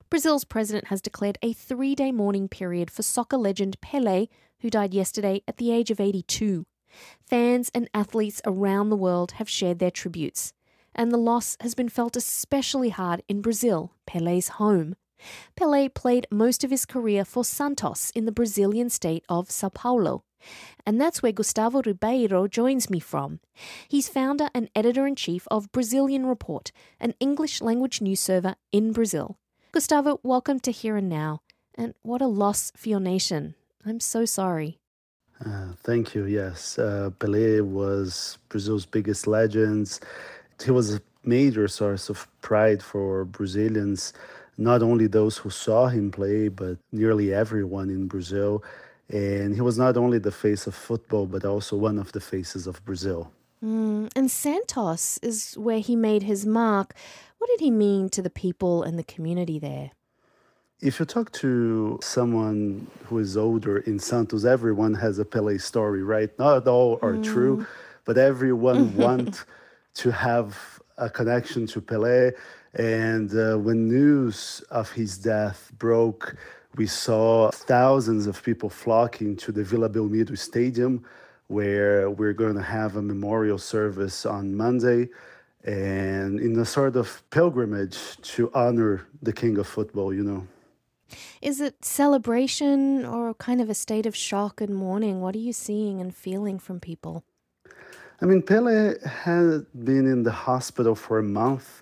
Brazil's president has declared a 3-day mourning period for soccer legend Pelé, who died yesterday at the age of 82. Fans and athletes around the world have shared their tributes, and the loss has been felt especially hard in Brazil, Pelé's home. Pelé played most of his career for Santos in the Brazilian state of São Paulo. And that's where Gustavo Ribeiro joins me from. He's founder and editor-in-chief of Brazilian Report, an English-language news server in Brazil. Gustavo, welcome to Here and Now. And what a loss for your nation. I'm so sorry. Thank you, yes. Pelé was Brazil's biggest legend. He was a major source of pride for Brazilians, not only those who saw him play, but nearly everyone in Brazil. And he was not only the face of football, but also one of the faces of Brazil. And Santos is where he made his mark. What did he mean to the people and the community there? If you talk to someone who is older in Santos, everyone has a Pelé story, right? Not all are true, but everyone want to have a connection to Pelé. And when news of his death broke, we saw thousands of people flocking to the Vila Belmiro Stadium, where we're going to have a memorial service on Monday, and in a sort of pilgrimage to honor the king of football, you know. Is it celebration or kind of a state of shock and mourning? What are you seeing and feeling from people? I mean, Pele had been in the hospital for a month,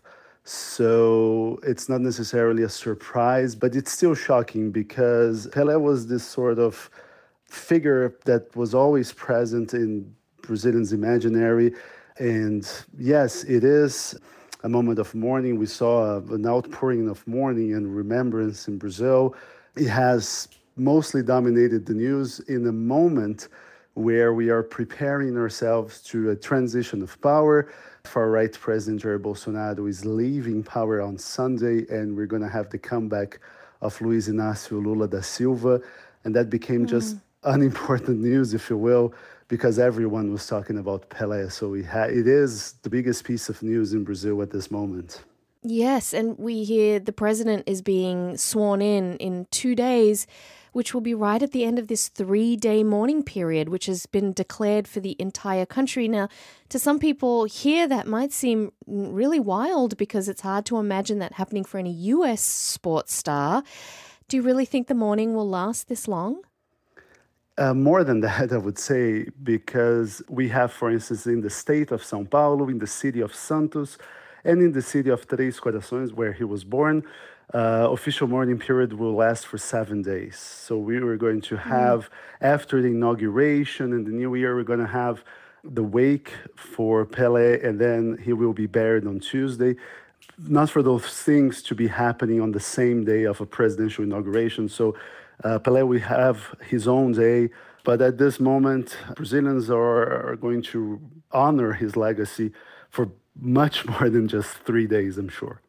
so it's not necessarily a surprise, but it's still shocking because Pele was this sort of figure that was always present in Brazilians' imaginary. And yes, it is a moment of mourning. We saw an outpouring of mourning and remembrance in Brazil. It has mostly dominated the news in a moment where we are preparing ourselves to a transition of power. Far-right President Jair Bolsonaro is leaving power on Sunday, and we're going to have the comeback of Luiz Inácio Lula da Silva. And that became just unimportant news, if you will, because everyone was talking about Pelé. So it is the biggest piece of news in Brazil at this moment. Yes, and we hear the president is being sworn in 2 days, which will be right at the end of this 3-day mourning period, which has been declared for the entire country. Now, to some people here, that might seem really wild because it's hard to imagine that happening for any US sports star. Do you really think the mourning will last this long? More than that, I would say, because we have, for instance, in the state of São Paulo, in the city of Santos, and in the city of Três Corações, where he was born, official mourning period will last for 7 days. So we were going to have, after the inauguration and the new year, we're going to have the wake for Pelé, and then he will be buried on Tuesday. Not for those things to be happening on the same day of a presidential inauguration. So Pelé will have his own day, but at this moment, Brazilians are going to honor his legacy for much more than just 3 days, I'm sure.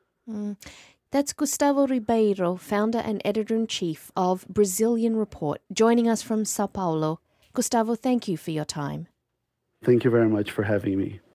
That's Gustavo Ribeiro, founder and editor-in-chief of Brazilian Report, joining us from São Paulo. Gustavo, thank you for your time. Thank you very much for having me.